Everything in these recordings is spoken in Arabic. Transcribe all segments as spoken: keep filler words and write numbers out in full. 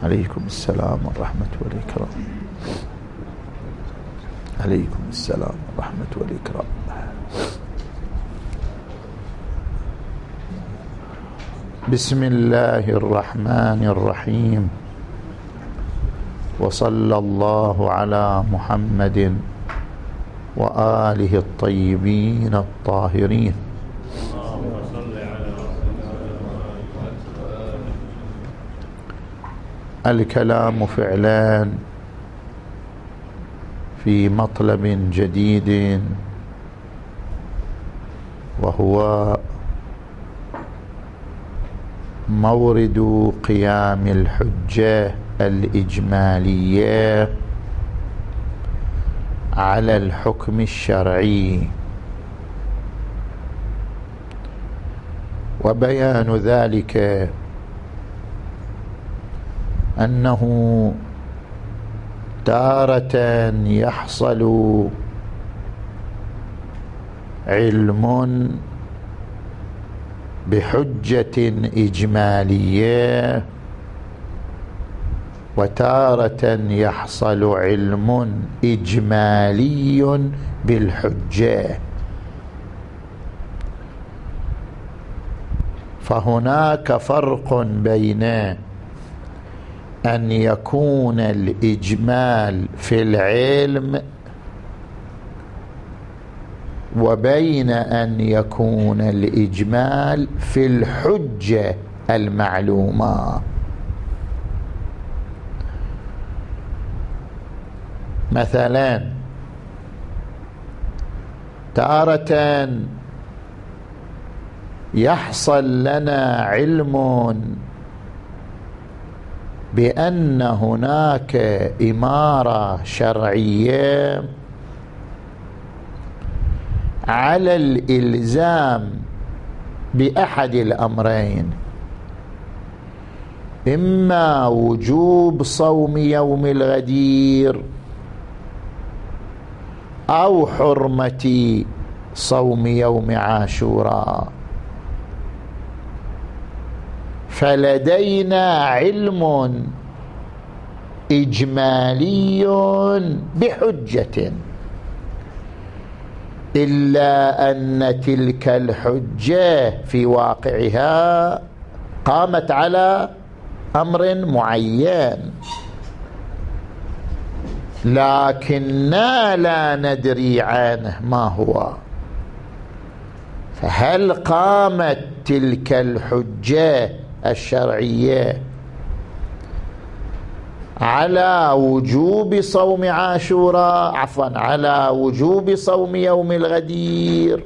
عليكم السلام ورحمة والإكرام. عليكم السلام ورحمة والإكرام. بسم الله الرحمن الرحيم، وصلى الله على محمد وآله الطيبين الطاهرين. الكلام فعلان في مطلب جديد، وهو مورد قيام الحجة الإجمالية على الحكم الشرعي، وبيان ذلك أنه تارة يحصل علم بحجة إجمالية، وتارة يحصل علم إجمالي بالحجة. فهناك فرق بين أن يكون الإجمال في العلم وبين أن يكون الإجمال في الحجة المعلومة. مثلا تارة يحصل لنا علم بأن هناك إمارة شرعية على الإلزام بأحد الأمرين، إما وجوب صوم يوم الغدير أو حرمة صوم يوم عاشوراء. فلدينا علم إجمالي بحجة، إلا أن تلك الحجة في واقعها قامت على أمر معين، لكننا لا ندري عنه ما هو. فهل قامت تلك الحجة الشرعية على وجوب صوم عاشوراء عفوا على وجوب صوم يوم الغدير،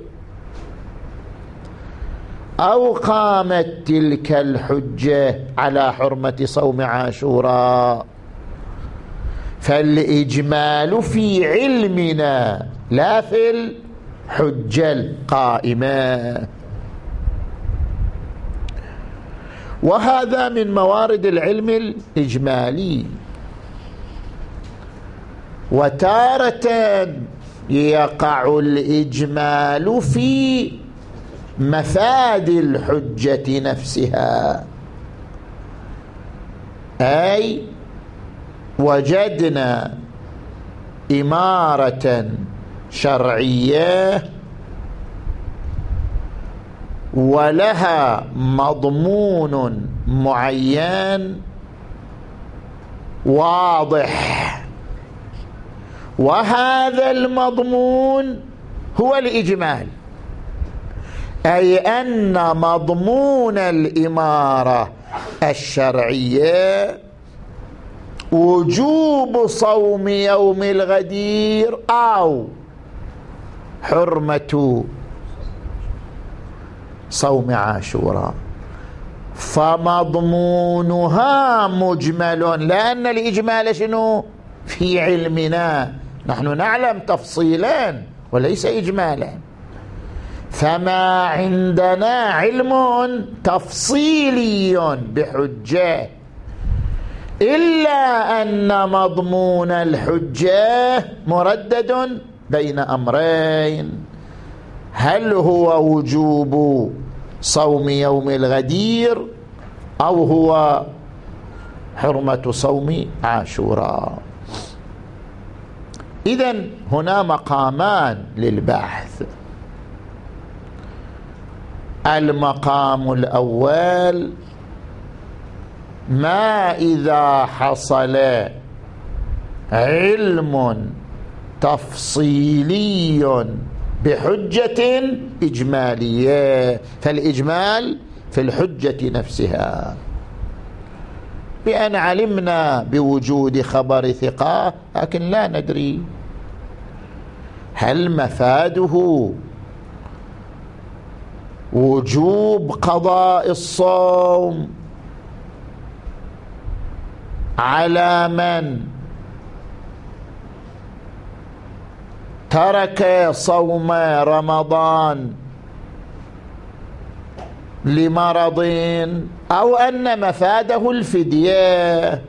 أو قامت تلك الحجة على حرمة صوم عاشوراء؟ فالإجمال في علمنا لا في الحجة القائمة. وهذا من موارد العلم الإجمالي. وتارة يقع الإجمال في مفاد الحجة نفسها، أي وجدنا إمارة شرعية ولها مضمون معين واضح، وهذا المضمون هو الإجمال، أي أن مضمون الإمارة الشرعية وجوب صوم يوم الغدير أو حرمة صوم عاشوراء. فمضمونها مجمل، لأن الإجمال شنو؟ في علمنا نحن نعلم تفصيلا وليس إجمالا. فما عندنا علم تفصيلي بحجة، إلا أن مضمون الحجة مردد بين أمرين: هل هو وجوب صوم يوم الغدير أو هو حرمة صوم عاشوراء. إذن هنا مقامان للبحث. المقام الأول: ما إذا حصل علم تفصيلي بحجة إجمالية، فالإجمال في الحجة نفسها، بأن علمنا بوجود خبر ثقة لكن لا ندري هل مفاده وجوب قضاء الصوم على من ترك صوم رمضان لمرض، أو أن مفاده الفدية.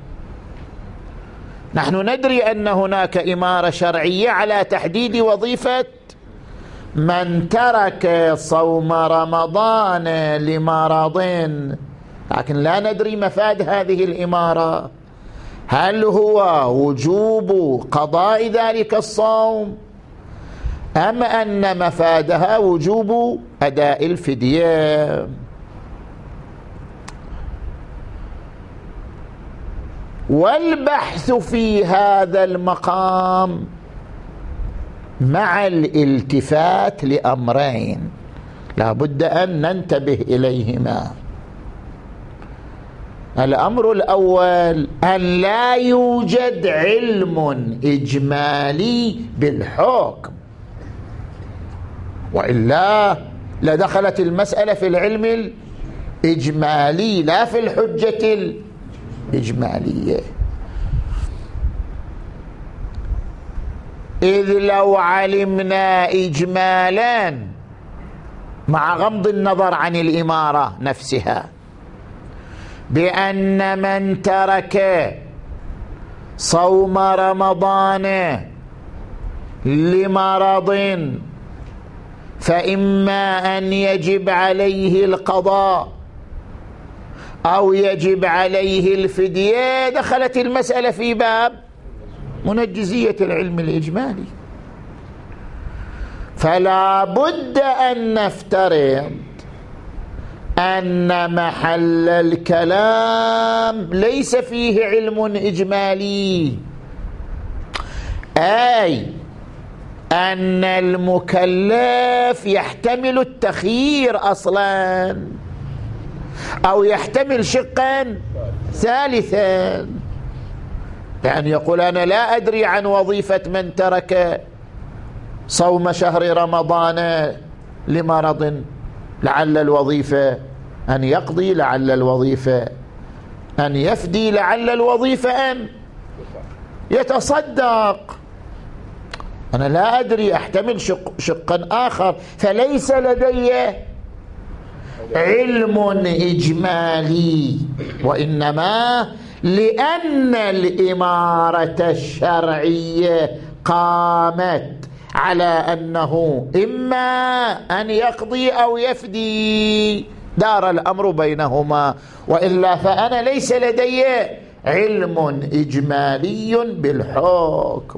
نحن ندري أن هناك إمارة شرعية على تحديد وظيفة من ترك صوم رمضان لمرض، لكن لا ندري مفاد هذه الإمارة، هل هو وجوب قضاء ذلك الصوم أم أن مفادها وجوب أداء الفدية. والبحث في هذا المقام مع الالتفات لأمرين لا بد أن ننتبه إليهما. الأمر الأول: أن لا يوجد علم إجمالي بالحكم، وإلا لدخلت المسألة في العلم الإجمالي لا في الحجة الإجمالية. إذ لو علمنا إجمالا مع غض النظر عن الإمارة نفسها بأن من ترك صوم رمضان لمرض فإما أن يجب عليه القضاء أو يجب عليه الفدية، دخلت المسألة في باب منجزية العلم الإجمالي. فلا بد أن نفترض أن محل الكلام ليس فيه علم إجمالي، أي أن المكلف يحتمل التخيير أصلا أو يحتمل شقا ثالثا، يعني يقول أنا لا أدري عن وظيفة من ترك صوم شهر رمضان لمرض، لعل الوظيفة أن يقضي، لعل الوظيفة أن يفدي، لعل الوظيفة أن يتصدق، أنا لا أدري، أحتمل شق شقا آخر، فليس لدي علم إجمالي، وإنما لأن الإمارة الشرعية قامت على أنه إما أن يقضي أو يفدي، دار الأمر بينهما، وإلا فأنا ليس لدي علم إجمالي بالحكم.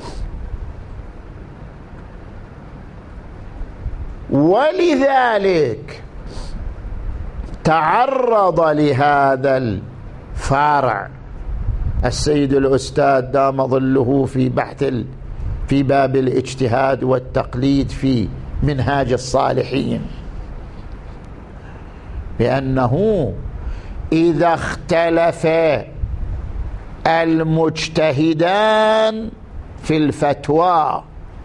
ولذلك تعرض لهذا الفرع السيد الأستاذ دام ظله في بحث في باب الاجتهاد والتقليد في منهاج الصالحين، بأنه إذا اختلف المجتهدان في الفتوى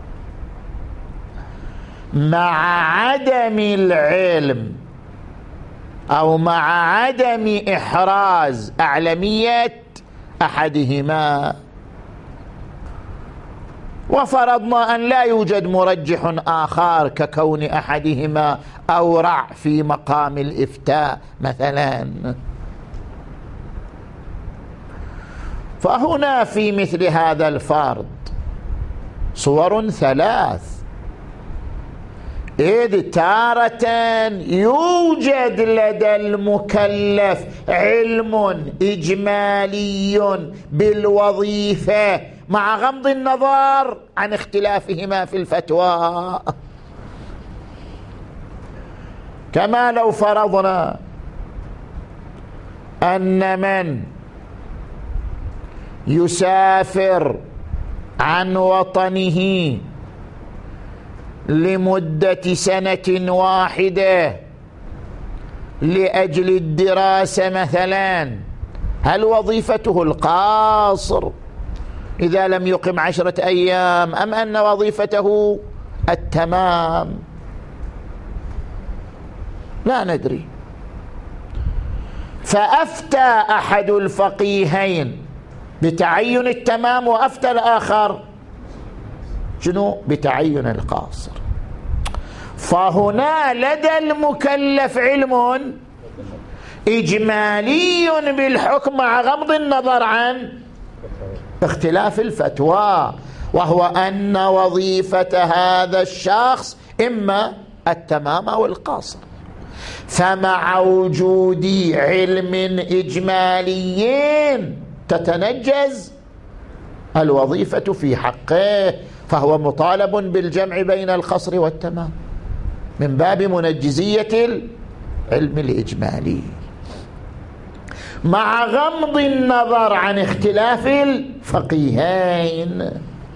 مع عدم العلم أو مع عدم إحراز أعلمية أحدهما، وفرضنا أن لا يوجد مرجح آخر ككون أحدهما أورع في مقام الإفتاء مثلا، فهنا في مثل هذا الفرض صور ثلاث: إذ تارة يوجد لدى المكلف علم إجمالي بالوظيفة مع غض النظر عن اختلافهما في الفتوى، كما لو فرضنا أن من يسافر عن وطنه لمدة سنة واحدة لأجل الدراسة مثلا، هل وظيفته القاصر إذا لم يقم عشرة أيام أم أن وظيفته التمام؟ لا ندري. فأفتى أحد الفقيهين بتعين التمام وأفتى الآخر شنو؟ بتعين القاصر. فهنا لدى المكلف علم إجمالي بالحكم مع غض النظر عن اختلاف الفتوى، وهو أن وظيفة هذا الشخص إما التمام أو القاصر. فمع وجود علم إجمالي تتنجز الوظيفة في حقه، فهو مطالب بالجمع بين القصر والتمام من باب منجزية العلم الإجمالي مع غض النظر عن اختلاف الفقيهين.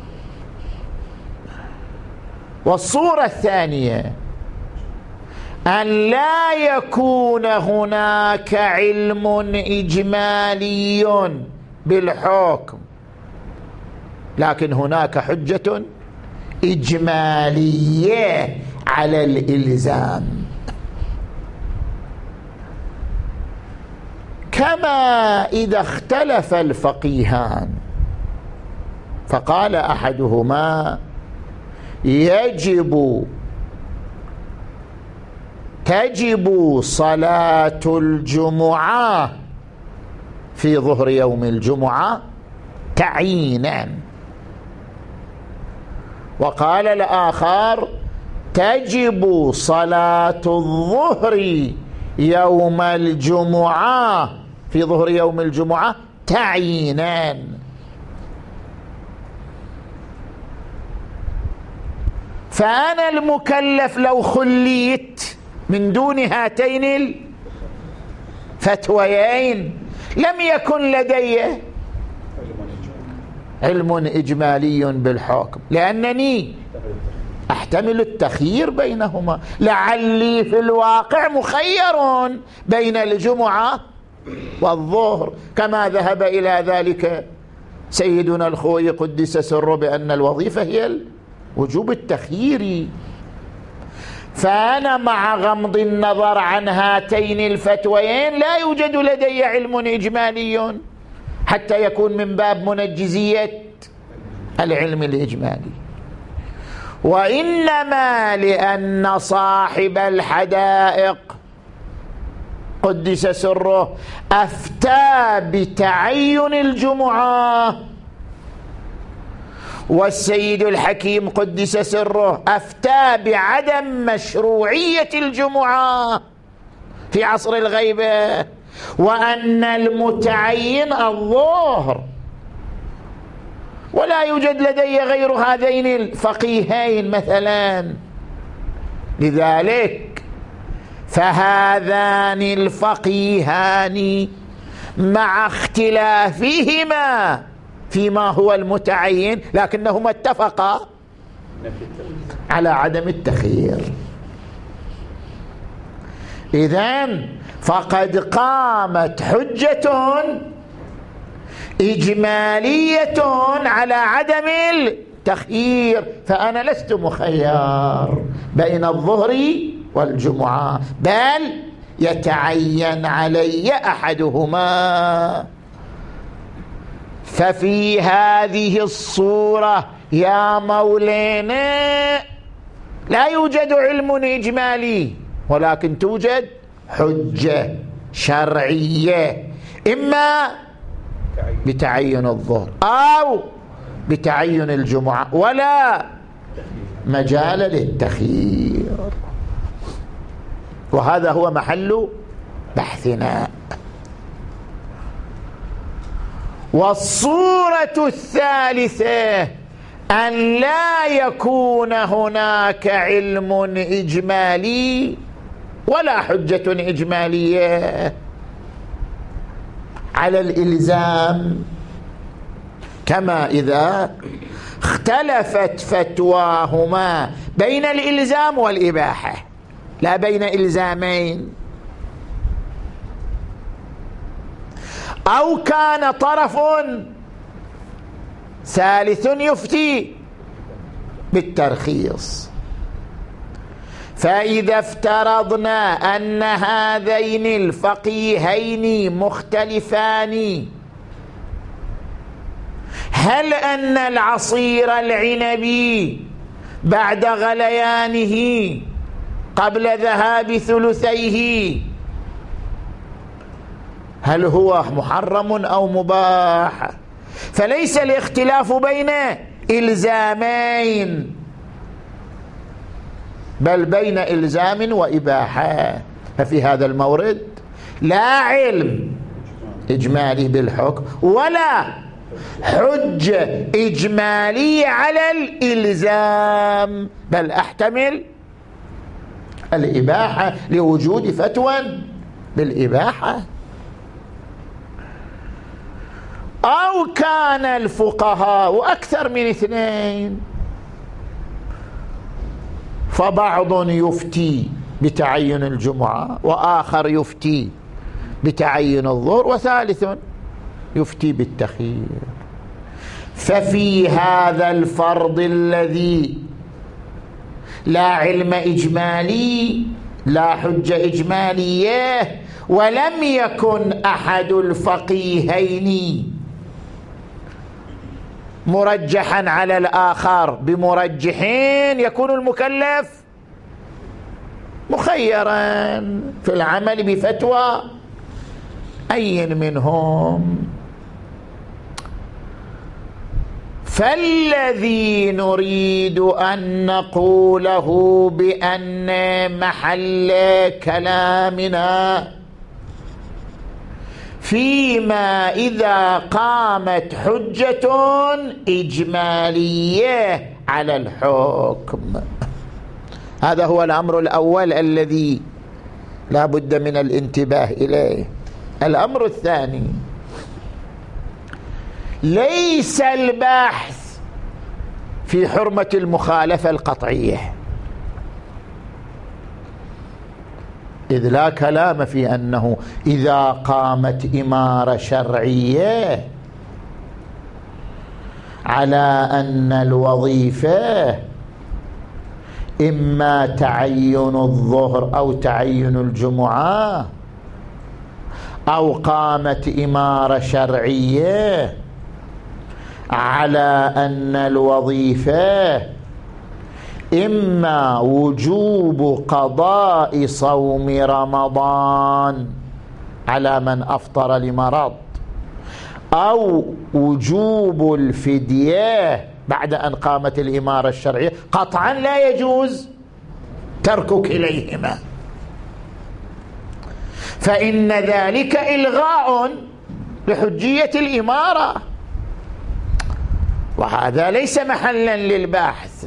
والصورة الثانية أن لا يكون هناك علم إجمالي بالحكم لكن هناك حجة إجمالية على الإلزام، كما إذا اختلف الفقيهان فقال أحدهما يجب تجب صلاة الجمعة في ظهر يوم الجمعة تعيينا، وقال الآخر تجب صلاة الظهر يوم الجمعة في ظهر يوم الجمعة تعيينا. فأنا المكلف لو خليت من دون هاتين الفتويين لم يكن لدي علم إجمالي بالحكم، لأنني أحتمل التخيير بينهما، لعلي في الواقع مخير بين الجمعة والظهر، كما ذهب إلى ذلك سيدنا الخوي قدس سره بأن الوظيفة هي وجوب التخيير. فأنا مع غمض النظر عن هاتين الفتويين لا يوجد لدي علم إجمالي حتى يكون من باب منجزية العلم الإجمالي، وإنما لأن صاحب الحدائق قدس سره أفتى بتعين الجمعة، والسيد الحكيم قدس سره أفتى بعدم مشروعية الجمعة في عصر الغيبة، وأن المتعين الظهر، ولا يوجد لدي غير هذين الفقيهين مثلا. لذلك فهذان الفقيهان مع اختلافهما فيما هو المتعين لكنهما اتفقا على عدم التخيير. إذن فقد قامت حجة إجمالية على عدم التخيير، فأنا لست مخير بين الظهر والجمعة، بل يتعين علي أحدهما. ففي هذه الصورة يا مولانا لا يوجد علم إجمالي، ولكن توجد حجة شرعية، إما بتعين الظهر أو بتعين الجمعة، ولا مجال للتخيير، وهذا هو محل بحثنا. والصورة الثالثة أن لا يكون هناك علم إجمالي ولا حجة إجمالية على الإلزام، كما إذا اختلفت فتواهما بين الإلزام والإباحة لا بين إلزامين، أو كان طرف ثالث يفتي بالترخيص. فإذا افترضنا أن هذين الفقيهين مختلفان، هل أن العصير العنبي بعد غليانه قبل ذهاب ثلثيه هل هو محرم أو مباح؟ فليس الاختلاف بين إلزامين بل بين إلزام وإباحة. ففي هذا المورد لا علم إجمالي بالحكم ولا حجة إجمالية على الإلزام، بل أحتمل الإباحة لوجود فتوى بالإباحة. أو كان الفقهاء أكثر من اثنين، فبعض يفتي بتعين الجمعة، وآخر يفتي بتعين الظهر، وثالث يفتي بالتخيير. ففي هذا الفرض الذي لا علم إجمالي لا حجة إجمالية ولم يكن أحد الفقيهين مرجحا على الآخر بمرجحين، يكون المكلف مخيرا في العمل بفتوى أي منهم. فالذي نريد أن نقوله بأن محل كلامنا فيما إذا قامت حجة إجمالية على الحكم، هذا هو الأمر الأول الذي لا بد من الانتباه إليه. الأمر الثاني، ليس البحث في حرمة المخالفة القطعية، إذ لا كلام في أنه إذا قامت إمارة شرعية على أن الوظيفة إما تعين الظهر أو تعين الجمعة، أو قامت إمارة شرعية على أن الوظيفة إما وجوب قضاء صوم رمضان على من أفطر لمرض، أو وجوب الفدية بعد أن قامت الإمارة الشرعية، قطعا لا يجوز ترك كليهما، فإن ذلك إلغاء لحجية الإمارة، وهذا ليس محلا للبحث،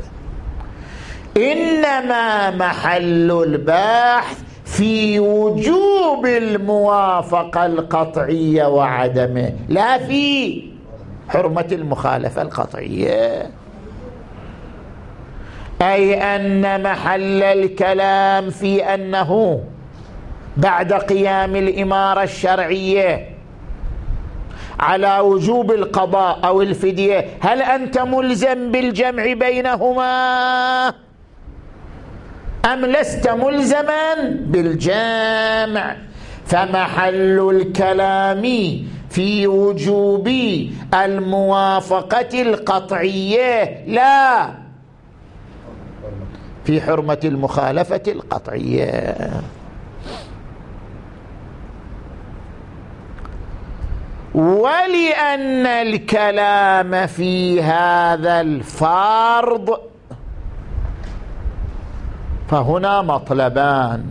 إنما محل البحث في وجوب الموافقة القطعية وعدمه، لا في حرمة المخالفة القطعية. أي أن محل الكلام في أنه بعد قيام الإمارة الشرعية على وجوب القضاء أو الفدية، هل أنت ملزم بالجمع بينهما أم لست ملزما بالجمع؟ فمحل الكلام في وجوب الموافقة القطعية لا في حرمة المخالفة القطعية. ولأن الكلام في هذا الفرض فهنا مطلبان: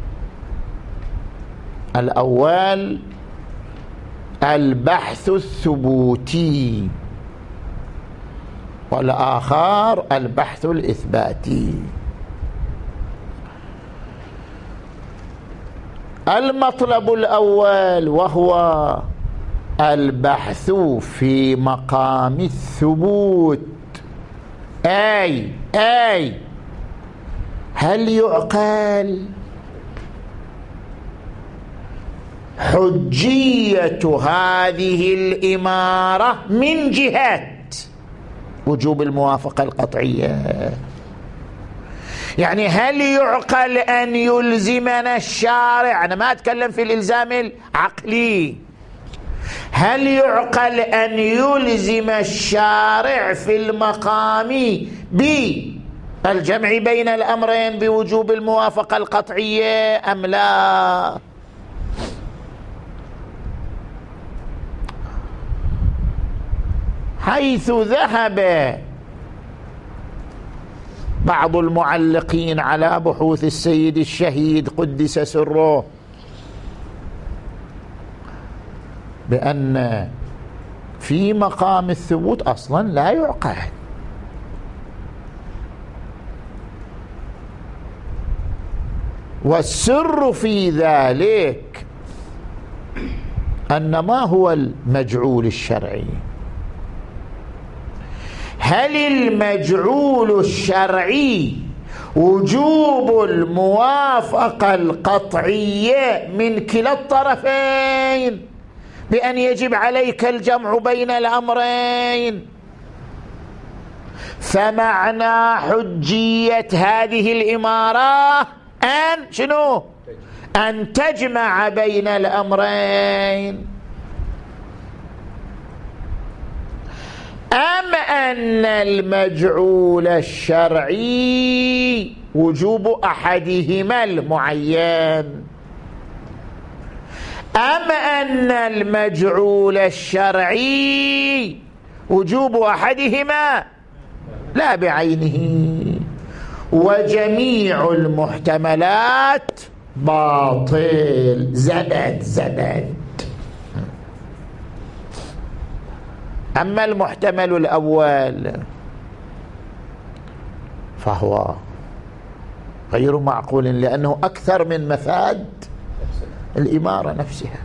الأول البحث الثبوتي، والآخر البحث الإثباتي. المطلب الأول وهو البحث في مقام الثبوت، أي أي هل يعقل حجية هذه الإمارة من جهة وجوب الموافقة القطعية؟ يعني هل يعقل أن يلزمنا الشارع، أنا ما أتكلم في الإلزام العقلي، هل يعقل أن يلزم الشارع في المقام بالجمع بين الأمرين بوجوب الموافقة القطعية أم لا؟ حيث ذهب بعض المعلقين على بحوث السيد الشهيد قدس سره بأن في مقام الثبوت أصلا لا يعقل، والسر في ذلك أن ما هو المجعول الشرعي؟ هل المجعول الشرعي وجوب الموافقة القطعية من كلا الطرفين بأن يجب عليك الجمع بين الأمرين؟ فمعنى حجية هذه الإمارة أن شنو؟ أن تجمع بين الأمرين. أم أن المجعول الشرعي وجوب أحدهما المعين؟ أم أن المجعول الشرعي وجوب أحدهما لا بعينه؟ وجميع المحتملات باطل، زبد زبد. أما المحتمل الأول فهو غير معقول، لأنه أكثر من مفاد الإمارة نفسها.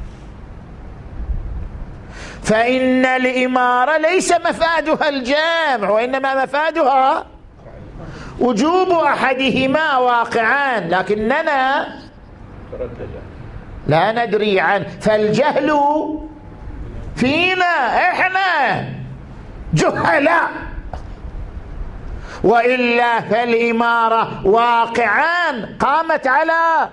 فإن الإمارة ليس مفادها الجامع، وإنما مفادها وجوب أحدهما واقعا، لكننا لا ندري عنه، فالجهل فينا، إحنا جهلاء، وإلا فالإمارة واقعا قامت على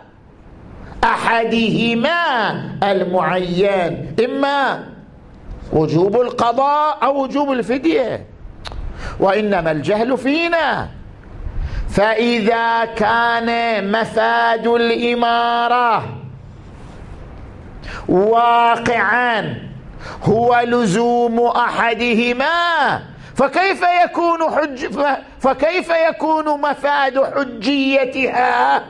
أحدهما المعين، إما وجوب القضاء أو وجوب الفدية، وإنما الجهل فينا. فإذا كان مفاد الإمارة واقعا هو لزوم أحدهما، فكيف يكون حج فكيف يكون مفاد حجيتها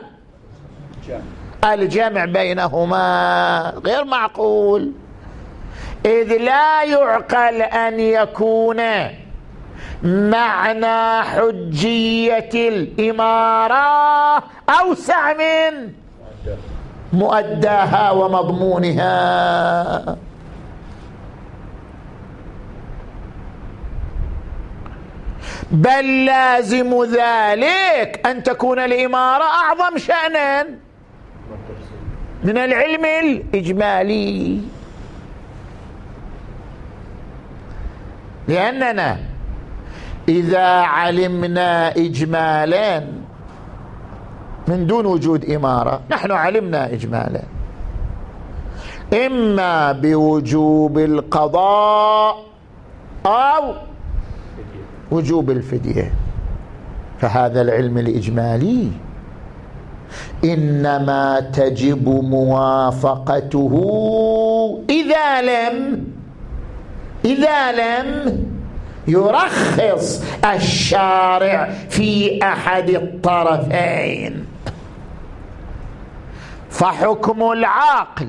الجمع بينهما؟ غير معقول، إذ لا يعقل أن يكون معنى حجية الإمارة أوسع من مؤداها ومضمونها. بل لازم ذلك أن تكون الإمارة أعظم شأنا من العلم الإجمالي، لأننا إذا علمنا إجمالا من دون وجود إمارة، نحن علمنا إجمالا إما بوجوب القضاء أو وجوب الفدية، فهذا العلم الإجمالي إنما تجب موافقته إذا لم إذا لم يرخص الشارع في أحد الطرفين. فحكم العاقل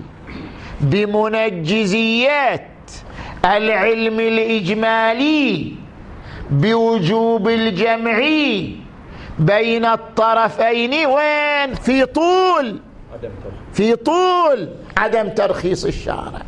بمنجزيات العلم الإجمالي بوجوب الجمع بين الطرفين وين؟ في طول في طول عدم ترخيص الشارع.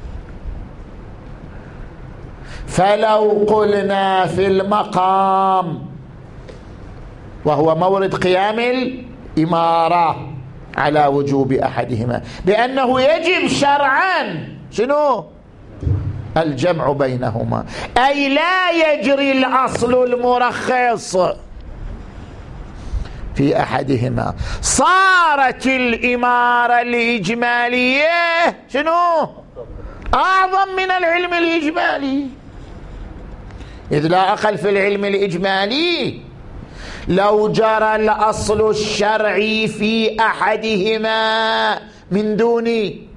فلو قلنا في المقام وهو مورد قيام الإمارة على وجوب أحدهما بأنه يجب شرعا شنو؟ الجمع بينهما، أي لا يجري الأصل المرخص في أحدهما، صارت الإمارة الإجمالية شنو؟ أعظم من العلم الإجمالي، إذ لا أقل في العلم الإجمالي لو جرى الأصل الشرعي في أحدهما من دون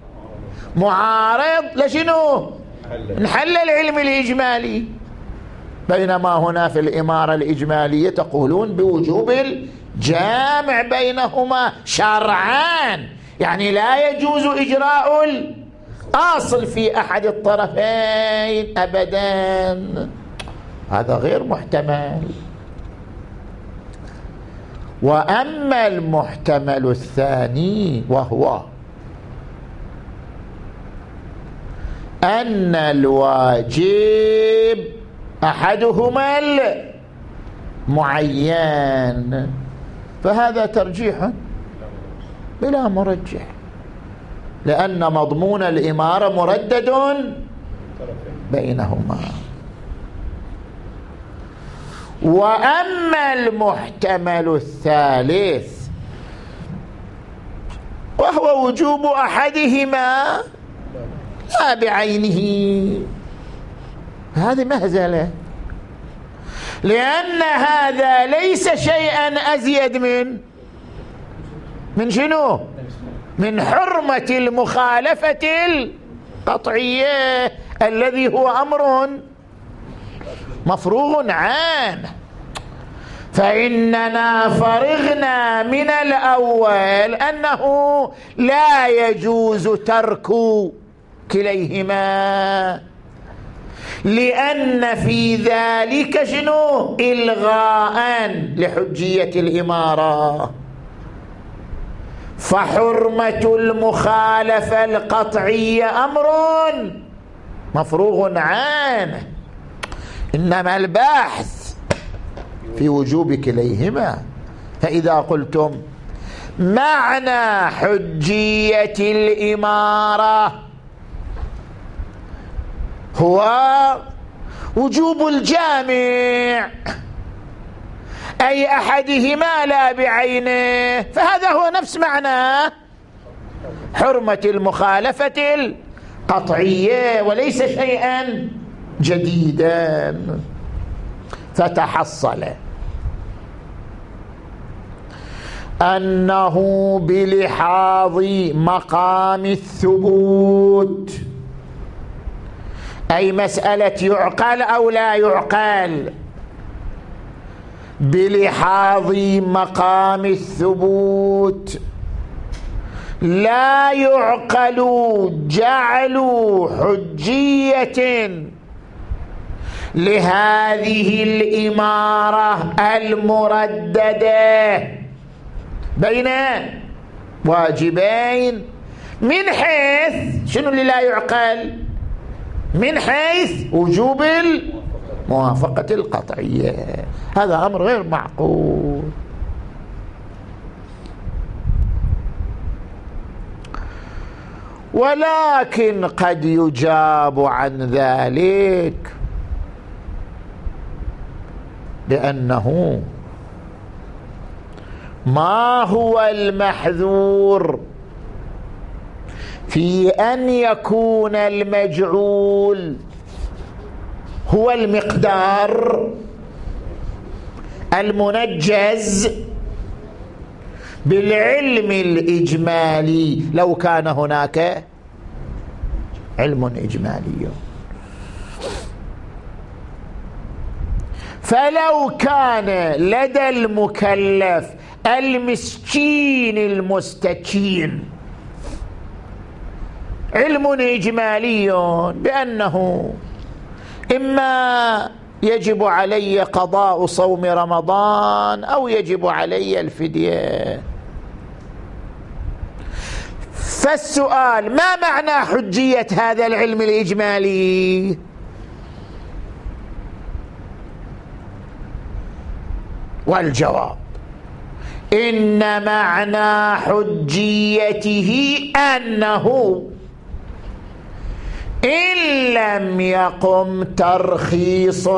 معارض لشنو؟ نحل العلم الإجمالي. بينما هنا في الإمارة الإجمالية تقولون بوجوب الجامع بينهما شرعان، يعني لا يجوز إجراء الأصل في أحد الطرفين أبدا، هذا غير محتمل. وأما المحتمل الثاني وهو أن الواجب أحدهما المعين، فهذا ترجيح بلا مرجح، لأن مضمون الإمارة مردد بينهما. وأما المحتمل الثالث وهو وجوب أحدهما لا بعينه، هذه مهزلة، لأن هذا ليس شيئا أزيد من من شنو؟ من حرمة المخالفة القطعية الذي هو أمر مفروغ عنه. فإننا فرغنا من الأول أنه لا يجوز ترك كليهما، لأن في ذلك شنو؟ إلغاء لحجية الإمارة. فحرمة المخالفة القطعية أمر مفروغ عنه، إنما البحث في وجوب كليهما. فإذا قلتم معنى حجية الإمارة هو وجوب الجامع أي أحدهما لا بعينه، فهذا هو نفس معنى حرمة المخالفة القطعية وليس شيئا جديدا. فتحصل أنه بلحاظ مقام الثبوت، أي مسألة يعقل أو لا يعقل، بلحاظ مقام الثبوت لا يعقل جعل حجية لهذه الإمارة المرددة بين واجبين، من حيث شنو اللي لا يعقل؟ من حيث وجوب الموافقة القطعية. هذا أمر غير معقول. ولكن قد يجاب عن ذلك بأنه ما هو المحذور في أن يكون المجعول هو المقدار المنجز بالعلم الإجمالي لو كان هناك علم إجمالي؟ فلو كان لدى المكلف المسكين المستكين علم إجمالي بأنه إما يجب علي قضاء صوم رمضان أو يجب علي الفدية، فالسؤال: ما معنى حجية هذا العلم الإجمالي؟ والجواب: إن معنى حجيته أنه إن لم يقم ترخيص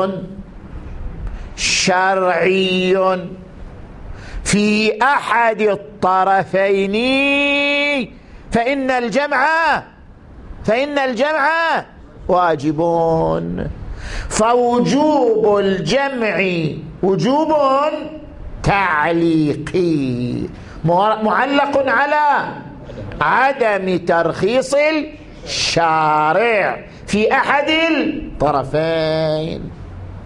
شرعي في أحد الطرفين فإن الجمع فإن الجمع واجبون. فوجوب الجمع وجوب تعليقي معلق على عدم ترخيص الشارع في أحد الطرفين.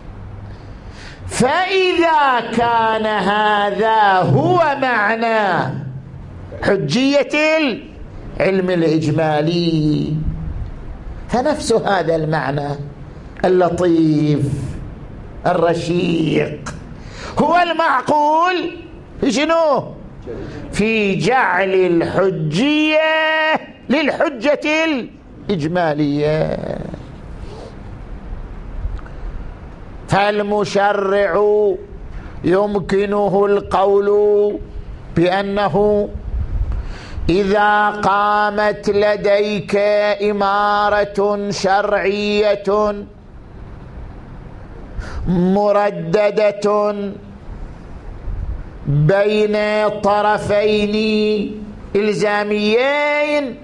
فإذا كان هذا هو معنى حجية العلم الإجمالي، فنفس هذا المعنى اللطيف الرشيق هو المعقول شنو؟ في جعل الحجية للحجة الإجمالية. فالمشرع يمكنه القول بأنه إذا قامت لديك إمارة شرعية مرددة بين طرفين إلزاميين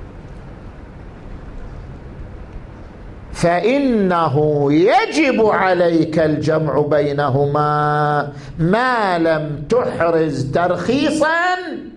فإنه يجب عليك الجمع بينهما ما لم تحرز ترخيصا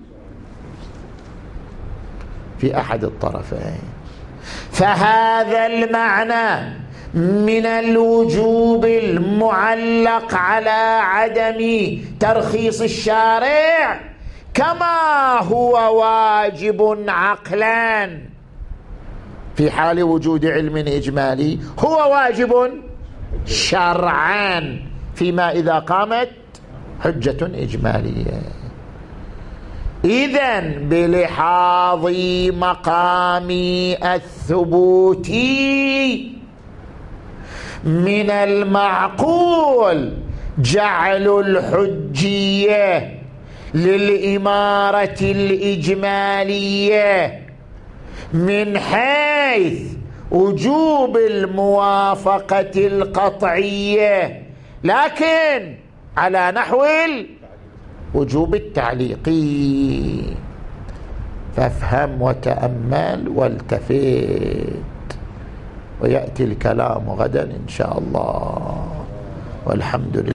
في أحد الطرفين. فهذا المعنى من الوجوب المعلق على عدم ترخيص الشارع كما هو واجب عقلا في حال وجود علم إجمالي، هو واجب شرعا فيما إذا قامت حجة إجمالية. إذن بلحاظ مقام الثبوت من المعقول جعل الحجية للإمارة الإجمالية من حيث وجوب الموافقة القطعية، لكن على نحو وجوب التعليقي. فافهم وتأمل والتفت، ويأتي الكلام غدا إن شاء الله، والحمد لله.